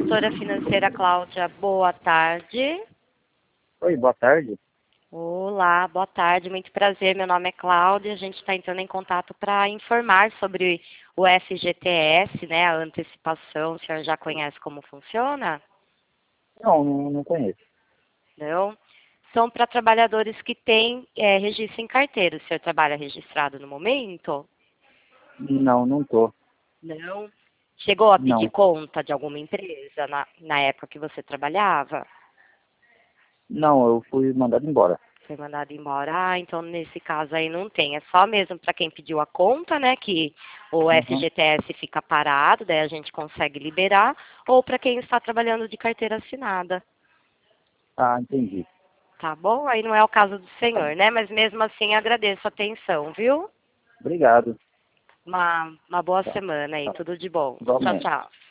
consultora financeira Cláudia, boa tarde. Oi, boa tarde. Olá, boa tarde, muito prazer. Meu nome é Cláudia. A gente está entrando em contato para informar sobre o FGTS, né, a antecipação. O senhor já conhece como funciona? Não conheço. Não? São para trabalhadores que têm registro em carteira. O senhor trabalha registrado no momento? Não tô. Não. Chegou a pedir Não. conta de alguma empresa na época que você trabalhava? Não, eu fui mandado embora. Foi mandado embora. Ah, então nesse caso aí não tem. É só mesmo para quem pediu a conta, né? Que o Uhum. FGTS fica parado, daí a gente consegue liberar. Ou para quem está trabalhando de carteira assinada. Ah, entendi. Tá bom? Aí não é o caso do senhor, né? Mas mesmo assim agradeço a atenção, viu? Obrigado. Uma boa Tá, semana aí. tá. Tudo de bom. Tchau, Igualmente. tchau.